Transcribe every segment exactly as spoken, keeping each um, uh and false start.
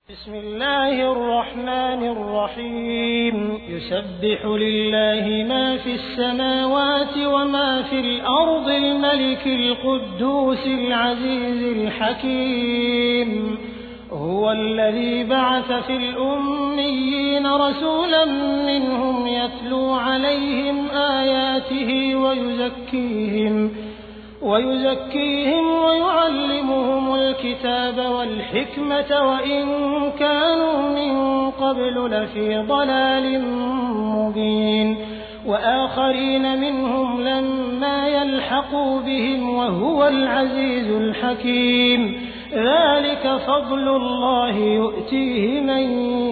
بسم الله الرحمن الرحيم يسبح لله ما في السماوات وما في الأرض الملك القدوس العزيز الحكيم هو الذي بعث في الأميين رسولا منهم يتلو عليهم آياته ويزكيهم ويزكيهم ويعلمهم الكتاب والحكمة وإن كانوا من قبل لفي ضلال مبين وآخرين منهم لما يلحقوا بهم وهو العزيز الحكيم ذلك فضل الله يؤتيه من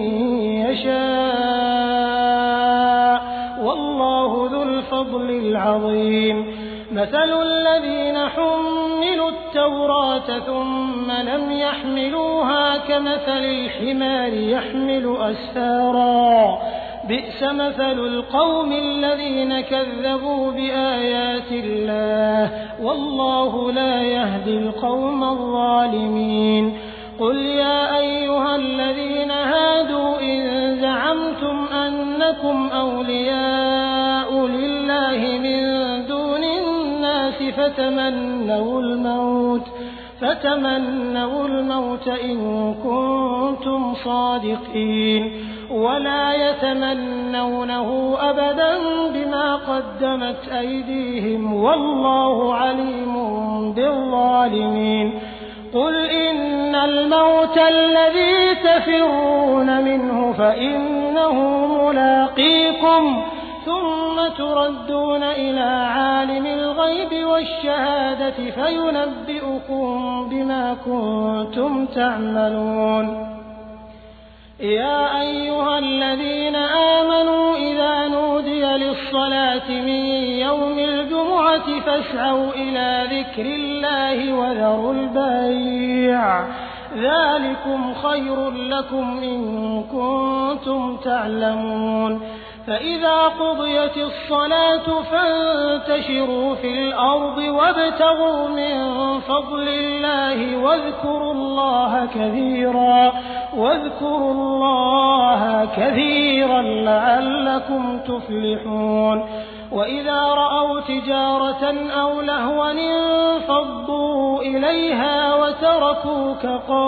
يشاء والله ذو الفضل العظيم مثل الذين حملوا التوراة ثم لم يحملوها كمثل الحمار يحمل أسفارا بئس مثل القوم الذين كذبوا بآيات الله والله لا يهدي القوم الظالمين قل يا أيها الذين هادوا إن زعمتم أنكم أولياء لله من دون الناس فتمنوا الموت فتمنوا الموت إن كنتم صادقين ولا يتمنونه أبدا بما قدمت أيديهم والله عليم بالظالمين قل إن الموت الذي تفرون منه فإنه ملاقيكم ثم تردون إلى عالم الغيب والشهادة فينبئكم بما كنتم تعملون يا أيها الذين آمنوا إذا نودي للصلاة من يوم الجمعة فاسعوا إلى ذكر الله وذروا البيع ذلكم خير لكم إن كنتم تعلمون فإذا قضيت الصلاة فانتشروا في الأرض وابتغوا من فضل الله واذكروا الله كثيرا واذكروا الله كثيرا لعلكم تفلحون وإذا رأوا تجارة أو لهوا انفضوا إليها وتركوك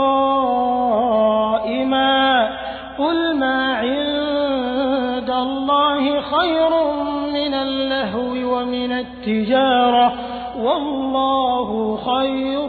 قائما قل ما عند الله خير من اللهو ومن التجارة والله خير